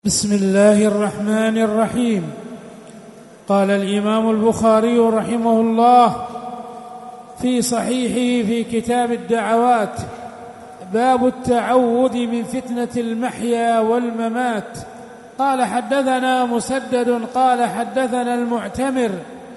بسم الله الرحمن الرحيم. قال الإمام البخاري رحمه الله في صحيحه في كتاب الدعوات: باب التعوذ من فتنة المحيا والممات. قال حدثنا مسدد قال حدثنا المعتمر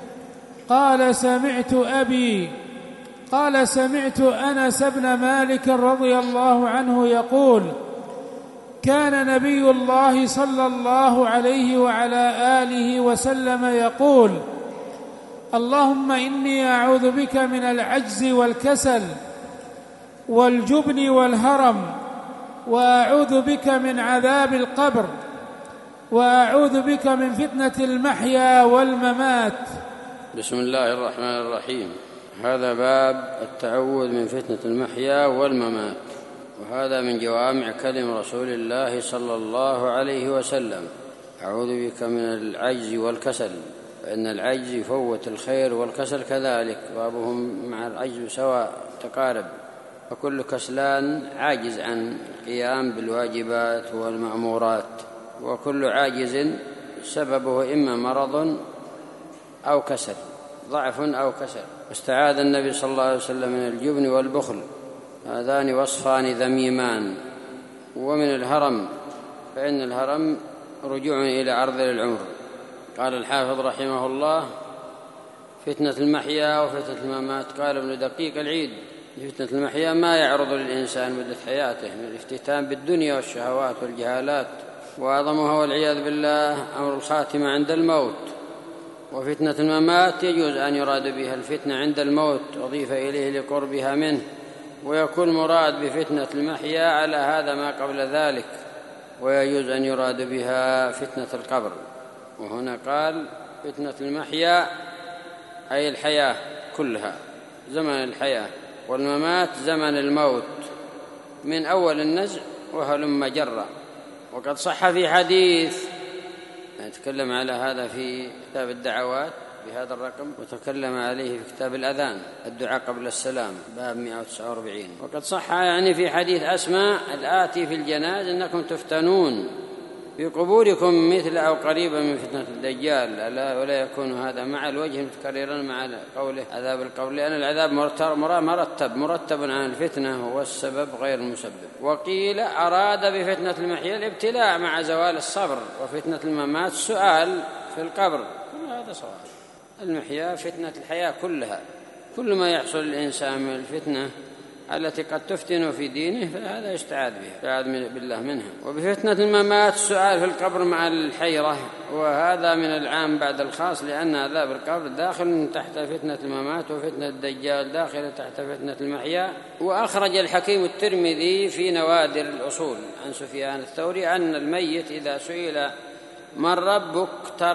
قال سمعت أبي قال سمعت أنس بن مالك رضي الله عنه يقول: كان نبي الله صلى الله عليه وعلى آله وسلم يقول: اللهم إني أعوذ بك من العجز والكسل والجبن والهرم، وأعوذ بك من عذاب القبر، وأعوذ بك من فتنة المحيا والممات. بسم الله الرحمن الرحيم. هذا باب التعوذ من فتنة المحيا والممات، وهذا من جوامع كلم رسول الله صلى الله عليه وسلم: أعوذ بك من العجز والكسل، فإن العجز يفوت الخير والكسل كذلك، بابهم مع العجز سواء تقارب، فكل كسلان عاجز عن القيام بالواجبات والمأمورات، وكل عاجز سببه إما مرض أو كسل، ضعف أو كسل. واستعاذ النبي صلى الله عليه وسلم من الجبن والبخل، هذان وصفان ذميمان. ومن الهرم، فإن الهرم رجوع إلى عرض العمر. قال الحافظ رحمه الله: فتنة المحيا وفتنة الممات. قال ابن دقيق العيد: فتنة المحيا ما يعرض للإنسان مدة حياته من الافتتان بالدنيا والشهوات والجهالات، وأعظمها والعياذ بالله أمر الخاتمة عند الموت. وفتنة الممات يجوز أن يراد بها الفتنة عند الموت، أضيف إليه لقربها منه، ويكون مراد بفتنة المحيا على هذا ما قبل ذلك، ويجوز أن يراد بها فتنة القبر. وهنا قال فتنة المحيا أي الحياة كلها، زمن الحياة، والممات زمن الموت من أول النزع وهلم جرا. وقد صح في حديث، نتكلم على هذا في كتاب الدعوات بهذا الرقم، وتكلم عليه في كتاب الأذان الدعاء قبل السلام باب 149. وقد صح يعني في حديث أسماء الآتي في الجنائز: إنكم تفتنون في قبوركم مثل أو قريبا من فتنة الدجال، ألا ولا يكون هذا مع الوجه متكررا مع قوله عذاب القبر، لأن العذاب مرتب عن الفتنة والسبب غير المسبب. وقيل أراد بفتنة المحيا الابتلاء مع زوال الصبر، وفتنة الممات سؤال في القبر. كل هذا صواب. المحيا فتنة الحياة كلها، كل ما يحصل للإنسان من الفتنة التي قد تفتن في دينه فهذا يستعاذ بها، يستعاذ بالله منها. وبفتنة الممات السؤال في القبر مع الحيرة، وهذا من العام بعد الخاص، لأن عذاب القبر داخل تحت فتنة الممات، وفتنة الدجال داخل تحت فتنة المحيا. وأخرج الحكيم الترمذي في نوادر الأصول عن سفيان الثوري أن الميت إذا سئل من ربك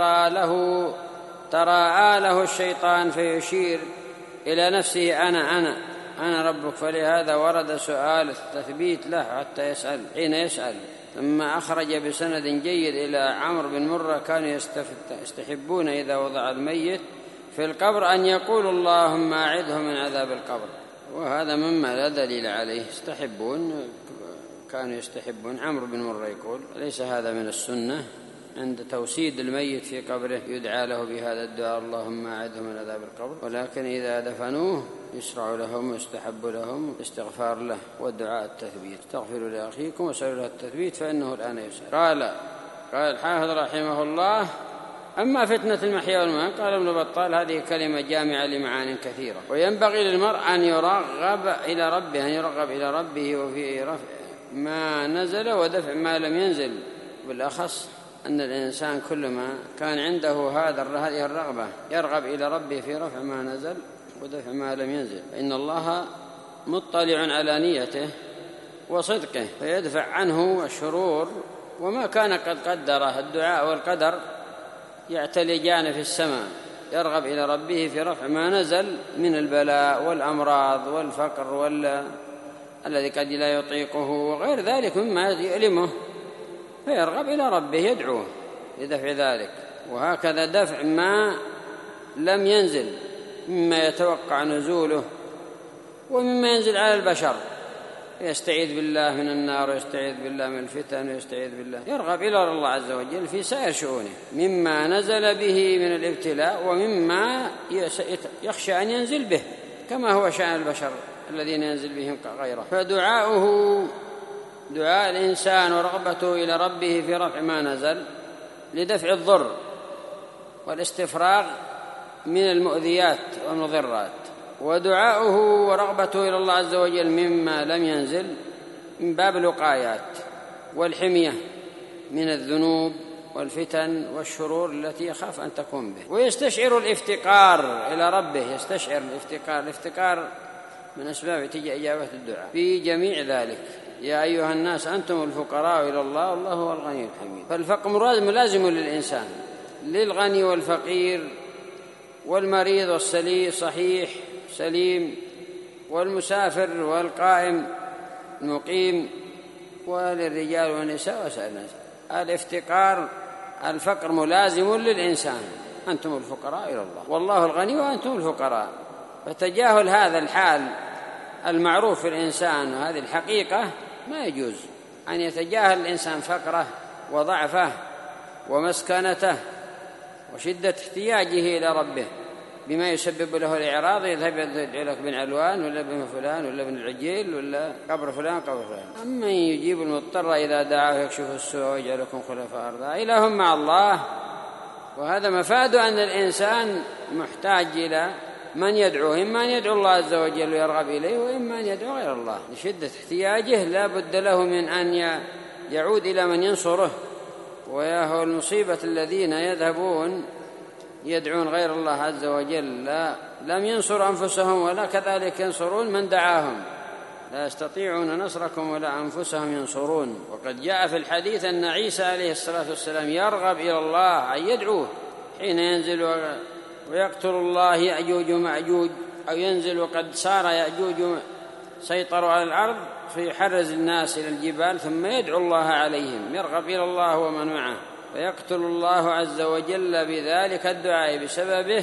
تراءى له الشيطان فيشير إلى نفسه أنا ربك، فلهذا ورد سؤال التثبيت له حتى يسأل حين يسأل. ثم أخرج بسند جيد إلى عمرو بن مرة: كانوا يستحبون إذا وضع الميت في القبر أن يقول اللهم أعذه من عذاب القبر، وهذا مما لا دليل عليه. كانوا يستحبون. عمرو بن مرة يقول: ليس هذا من السنة عند توسيد الميت في قبره يدعى له بهذا الدعاء اللهم أعذه من عذاب القبر، ولكن إذا دفنوه يشرع لهم ويستحب لهم استغفار له والدعاء التثبيت: استغفروا لأخيكم وسألوا له التثبيت فإنه الآن يسأل. قال الحافظ رحمه الله: أما فتنة المحيا والممات، قال ابن بطال: هذه كلمة جامعة لمعان كثيرة، وينبغي للمرء أن يرغب إلى ربه وفي رفع ما نزل ودفع ما لم ينزل، بالأخص أن الإنسان كلما كان عنده هذه الرغبة يرغب إلى ربه في رفع ما نزل ودفع ما لم ينزل، فإن الله مطلع على نيته وصدقه فيدفع عنه الشرور. وما كان قد قدره، الدعاء والقدر يعتلجان في السماء، يرغب إلى ربه في رفع ما نزل من البلاء والأمراض والفقر الذي قد لا يطيقه وغير ذلك مما يؤلمه، فيرغب إلى ربه يدعوه لدفع ذلك. وهكذا دفع ما لم ينزل مما يتوقع نزوله ومما ينزل على البشر، يستعيذ بالله من النار ويستعيذ بالله من الفتن ويستعيذ بالله، يرغب إلى الله عز وجل في سائر شؤونه مما نزل به من الابتلاء ومما يخشى أن ينزل به، كما هو شأن البشر الذين ينزل بهم غيره. فدعاؤه دعاء الإنسان ورغبته إلى ربه في رفع ما نزل لدفع الضر والاستفراغ من المؤذيات والمضرات، ودعاؤه ورغبته إلى الله عز وجل مما لم ينزل من باب الوقايات والحمية من الذنوب والفتن والشرور التي يخاف أن تكون به. ويستشعر الافتقار إلى ربه، يستشعر الافتقار من أسباب إجابة الدعاء في جميع ذلك. يا أيها الناس أنتم الفقراء إلى الله والله هو الغني الحميد. فالفقر ملازم للإنسان، للغني والفقير والمريض والسليم صحيح سليم والمسافر والقائم المقيم وللرجال والنساء وسائر الناس. الفقر ملازم للإنسان، أنتم الفقراء إلى الله والله الغني وأنتم الفقراء. فتجاهل هذا الحال المعروف في الإنسان وهذه الحقيقة ما يجوز أن يتجاهل الإنسان فقره وضعفه ومسكنته وشدة احتياجه إلى ربه بما يسبب له الإعراض، يذهب يدعو لك بن علوان ولا بن فلان ولا بن العجيل ولا قبر فلان قبر فلان. أما يجيب المضطر إذا دعاه يكشف السوء ويجعلكم خلفاء الأرض، إله مع الله. وهذا مفاد أن الإنسان محتاج إلى من يدعوه، إما أن يدعو الله عز وجل ويرغب إليه، وإما أن يدعو غير الله. لشدة احتياجه لا بد له من أن يعود إلى من ينصره. وياهو المصيبة الذين يذهبون يدعون غير الله عز وجل، لم ينصروا أنفسهم ولا كذلك ينصرون من دعاهم، لا يستطيعون نصركم ولا أنفسهم ينصرون. وقد جاء في الحديث أن عيسى عليه الصلاة والسلام يرغب إلى الله أن يدعوه حين ينزل ويقتل الله يأجوج ومأجوج، أو ينزل وقد صار يأجوج سيطروا على الأرض فيحرز الناس إلى الجبال ثم يدعو الله عليهم، يرغب إلى الله ومن معه، فيقتل الله عز وجل بذلك الدعاء بسببه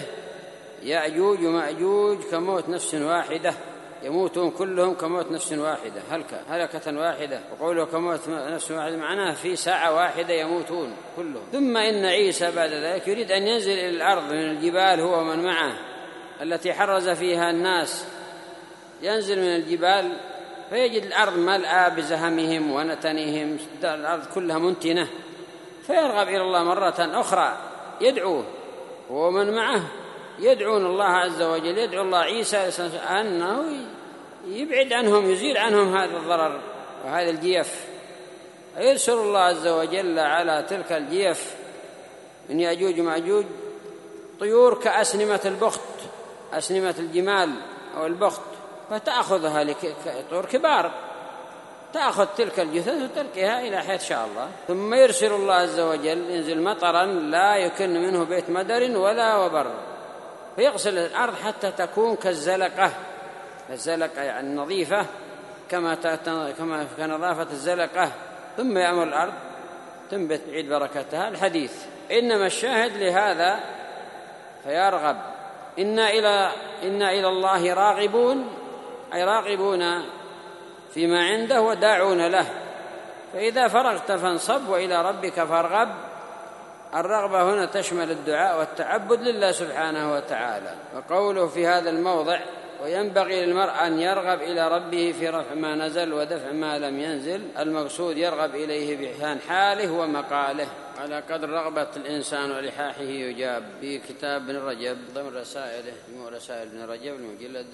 يأجوج ومأجوج كموت نفس واحدة، يموتون كلهم كموت نفس واحدة، هلكة واحدة. وقوله كموت نفس واحدة معناه في ساعة واحدة يموتون كلهم. ثم إن عيسى بعد ذلك يريد أن ينزل إلى الأرض من الجبال هو ومن معه التي حرز فيها الناس، ينزل من الجبال فيجد الأرض ملأى بزهمهم ونتنهم، الأرض كلها منتنة، فيرغب إلى الله مرة أخرى يدعوه ومن معه يدعون الله عز وجل، يدعو الله عيسى أنه يبعد عنهم يزيل عنهم هذا الضرر وهذا الجيف. يرسل الله عز وجل على تلك الجيف من يأجوج ومأجوج طيور كأسنمة البخت، أسنمة الجمال أو البخت، فتأخذها طيور كبار، تأخذ تلك الجثث وتلقيها إلى حيث شاء الله. ثم يرسل الله عز وجل ينزل مطرا لا يكن منه بيت مدر ولا وبر، فيغسل الأرض حتى تكون كالزلقة، الزلقة يعني نظيفة كما كنظافة الزلقة، ثم يأمر الأرض تنبت بعيد بركتها. الحديث إنما الشاهد لهذا فيرغب. إنا إلى الله راغبون، أي راغبون فيما عنده وداعون له، فإذا فرغت فانصب وإلى ربك فارغب. الرغبة هنا تشمل الدعاء والتعبد لله سبحانه وتعالى. وقوله في هذا الموضع وينبغي للمرء أن يرغب إلى ربه في رفع ما نزل ودفع ما لم ينزل، المقصود يرغب إليه بإحسان حاله ومقاله على قدر رغبة الإنسان ولحاحه يجاب. في كتاب ابن رجب ضمن رسائله رسائل ابن رجب المجلد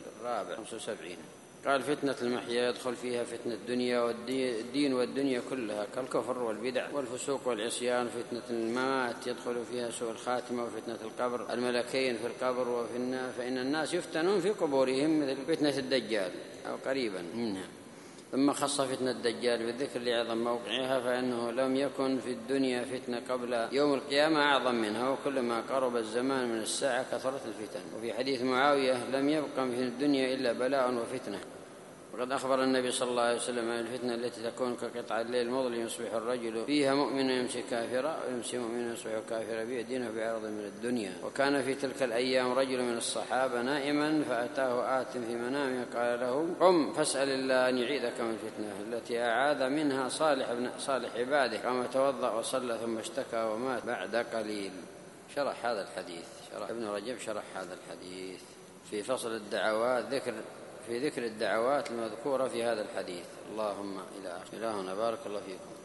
75 قال فتنة المحيا يدخل فيها فتنة الدنيا والدين والدنيا كلها كالكفر والبدع والفسوق والعصيان. فتنة الممات يدخل فيها سوء الخاتمة وفتنة القبر، الملكين في القبر وفي النار، فإن الناس يفتنون في قبورهم مثل فتنة الدجال أو قريبا منها. ثم خص فتنة الدجال بالذكر لعظم موقعها، فإنه لم يكن في الدنيا فتنة قبل يوم القيامة أعظم منها، وكلما قرب الزمان من الساعة كثرت الفتن. وفي حديث معاوية لم يبق في الدنيا إلا بلاء وفتنة، وقد أخبر النبي صلى الله عليه وسلم عن الفتنة التي تكون كقطع الليل المظلم يصبح الرجل فيها مؤمنا يمسي كافرا ويمسي مؤمنا يصبح كافرا بيدينه بعرض من الدنيا. وكان في تلك الأيام رجل من الصحابة نائما فأتاه آت في منامه قال له قم فاسأل الله أن يعيدك من الفتنة التي أعاذ منها صالح عباده. قام توضأ وصلى ثم اشتكى ومات بعد قليل. شرح هذا الحديث، شرح ابن رجب شرح هذا الحديث في فصل الدعوات، ذكر الدعوات المذكورة في هذا الحديث. اللهم إلى آخره. إلهنا بارك الله فيكم.